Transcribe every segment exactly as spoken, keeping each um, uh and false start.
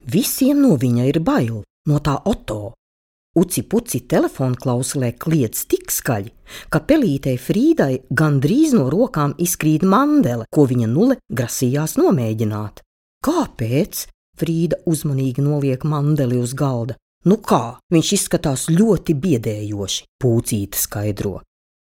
Visiem no viņa ir bail, no tā Oto. Uci puci telefona klausulē kliedz tik skaļi, ka pelītei Frīdai gandrīz no rokām izkrīt mandele, ko viņa nule grasījās nomēģināt. Kāpēc? Frīda uzmanīgi noliek mandeli uz galda. Nu kā, viņš izskatās ļoti biedējoši, Pūcīte skaidro.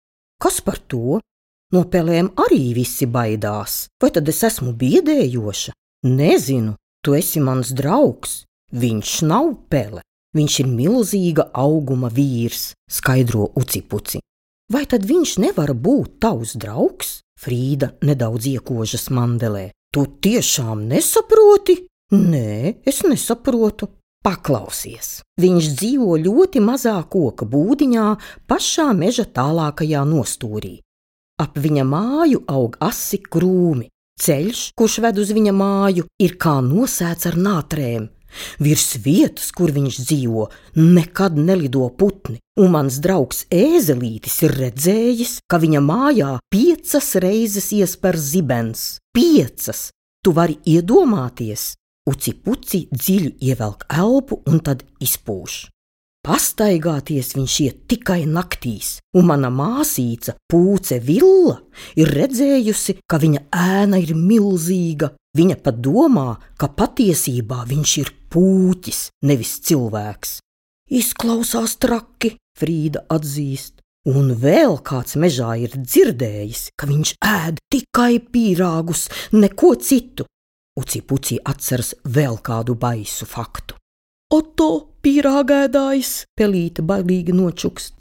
Kas par to? No pelēm arī visi baidās. Vai tad es esmu biedējoša? Nezinu, tu esi mans draugs. Viņš nav pele. Viņš ir milzīga auguma vīrs, skaidro Ucipuci. Vai tad viņš nevar būt tavs draugs? Frīda nedaudz iekožas mandelē. Tu tiešām nesaproti? Nē, es nesaprotu. Paklausies. Viņš dzīvo ļoti mazā koka būdiņā, pašā meža tālākajā nostūrī. Ap viņa māju aug asi krūmi. Ceļš, kurš ved uz viņa māju, ir kā nosēts ar nātrēm. Virs vietas, kur viņš dzīvo, nekad nelido putni, un mans draugs ēzelītis ir redzējis, ka viņa mājā piecas reizes iesper zibens. Piecas! Tu vari iedomāties? Ucipuci dziļi ievelk elpu un tad izpūš. Pastaigāties viņš iet tikai naktīs, un mana māsīca Pūce Villa ir redzējusi, ka viņa ēna ir milzīga. Viņa pat domā, ka patiesībā viņš ir pūķis, nevis cilvēks. Izklausās traki, Frīda atzīst. Un vēl kāds mežā ir dzirdējis, ka viņš ēd tikai pīrāgus, neko citu. Ucipuci atceras vēl kādu baisu faktu. Oto pīrāgēdājs, pelīte bailīgi nočukst.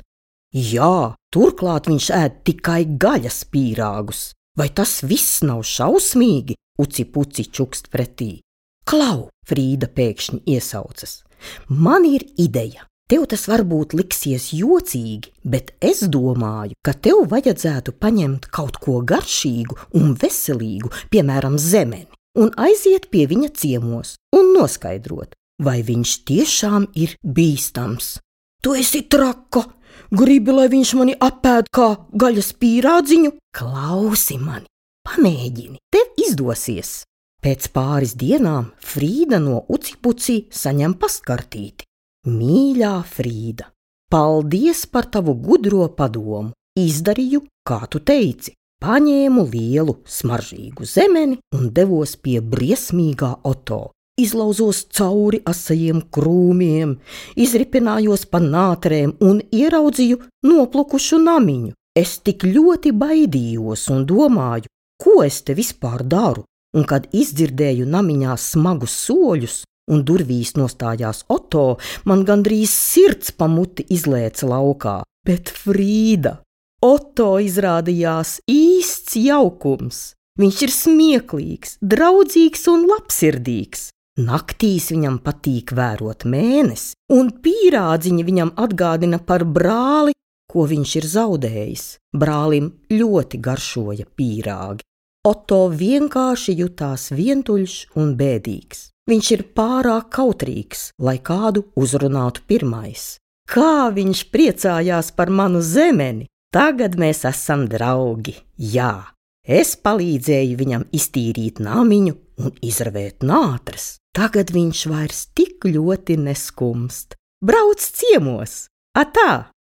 Jā, turklāt viņš ēd tikai gaļas pīrāgus. Vai tas viss nav šausmīgi? Ucipuci čukst pretī. Klau, Frīda pēkšņi iesaucas. Man ir ideja. Tev tas varbūt liksies jocīgi, bet es domāju, ka tev vajadzētu paņemt kaut ko garšīgu un veselīgu, piemēram, zemeni, un aiziet pie viņa ciemos un noskaidrot, vai viņš tiešām ir bīstams. Tu esi traka! Gribi, lai viņš mani apēd kā gaļas pīrādziņu? Klausi mani, pamēģini, tev izdosies. Pēc pāris dienām Frīda no Ucipuci saņem pastkartīti. Mīļā Frīda, paldies par tavu gudro padomu. Izdarīju, kā tu teici. Paņēmu lielu, smaržīgu zemeni un devos pie briesmīgā Oto. Izlauzos cauri asajiem krūmiem, izripinājos pa nātrēm un ieraudzīju noplukušu namiņu. Es tik ļoti baidījos un domāju, ko es te vispār daru, un kad izdzirdēju namiņā smagus soļus un durvīs nostājās Oto, man gandrīz sirds pa muti izlēca laukā. Bet Frīda, Oto izrādījās īsts jaukums. Viņš ir smieklīgs, draudzīgs un labsirdīgs. Naktīs viņam patīk vērot mēnesi, un pīrādziņi viņam atgādina par brāli, ko viņš ir zaudējis. Brālim ļoti garšoja pīrāgi. Oto vienkārši jutās vientuļš un bēdīgs. Viņš ir pārāk kautrīgs, lai kādu uzrunātu pirmais. Kā viņš priecājās par manu zemeni! Tagad mēs esam draugi, jā. Es palīdzēju viņam iztīrīt namiņu un izravēt nātras. Tagad viņš vairs tik ļoti neskumst. Brauc ciemos! Atā!